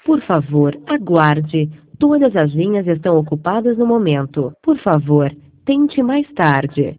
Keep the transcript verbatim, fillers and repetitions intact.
Por favor, aguarde. Todas as linhas estão ocupadas no momento. Por favor, tente mais tarde.